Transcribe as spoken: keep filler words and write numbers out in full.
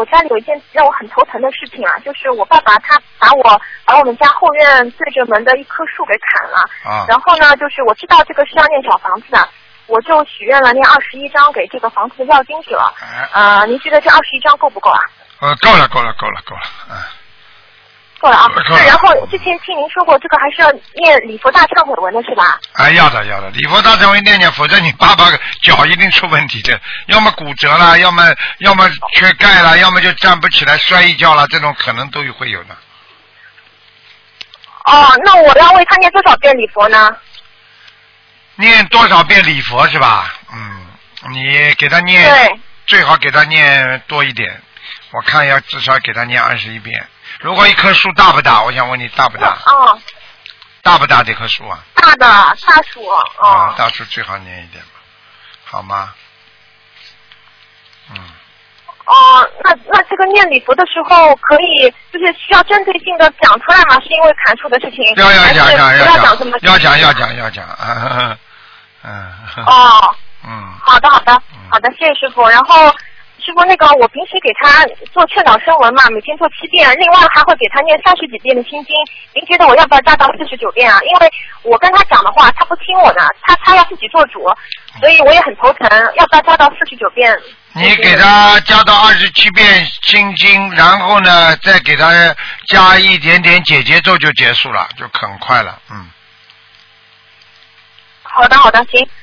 我家里有一件让我很头疼的事情啊，就是我爸爸他把我把我们家后院对着门的一棵树给砍了。 啊。 然后呢，就是我知道这个是要念小房子的，我就许愿了念二十一章给这个房子的要经者。 哎。 呃，您觉得这二十一章够不够啊？ 呃，够了，够了，够了，够了，嗯。 够了啊。是，然后之前听您说过，这个还是要念礼佛大忏悔文的是吧？ 哎，要的要的，礼佛大忏悔念念，否则你爸爸脚一定出问题的，要么骨折了，要么要么缺钙了，要么就站不起来摔一跤了，这种可能都会有的。 哦，那我要为他念多少遍礼佛呢？ 念多少遍礼佛是吧？嗯，你给他念， 对， 最好给他念多一点，我看要至少给他念二十一遍。如果一棵树大不大？我想问你大不大？ 哦。 大不大这棵树啊？ 大的大树。哦。 啊，大树最好念一点吧，好吗？嗯。 哦，那那这个念礼佛的时候，可以就是需要针对性的讲出来吗？是因为砍树的事情？ 要要讲讲要讲讲要讲要讲要讲啊嗯。 哦。 嗯。 好的好的好的，谢谢师傅。然后师傅，那个我平时给他做劝导声文嘛，每天做七遍，另外还会给他念三十几遍的心经。您觉得我要不要加到四十九遍啊？因为我跟他讲的话，他不听我的，他他要自己做主，所以我也很头疼，要不要加到四十九遍？ 你给他加到二十七遍心经，然后呢，再给他加一点点解结咒就结束了，就很快了，嗯。 好的好的，行。